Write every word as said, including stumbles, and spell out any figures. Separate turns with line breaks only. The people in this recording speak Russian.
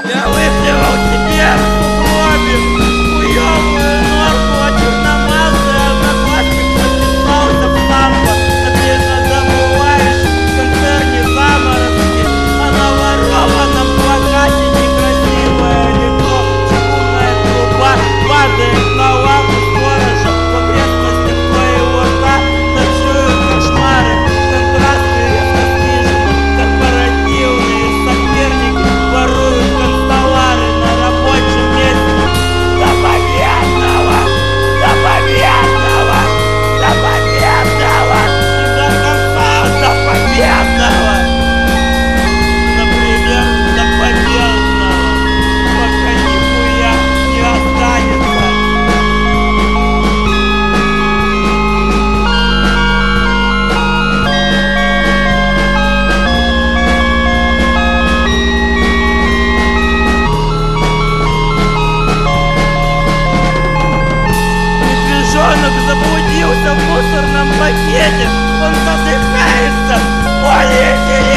Я выплевал тебе в сугробе хуёвую норку, а черномазый одноклассник подписался в самбо. Обидно забываешь в концерне заморозки, а на ворованном плакате некрасивое лицо. Чугунная труба падает на лапу сторожа. В окрестностях твоего рта ночуют кошмары. Контрасты резко снижены. Корпоративные соперники воруют констовары на рабочем месте. До победного! До победного! До победного! И до конца до победного! Например, до победного! Пока нихуя не останется! Медвежонок заблудился в мусорном пакете. Он задыхается. Полетели!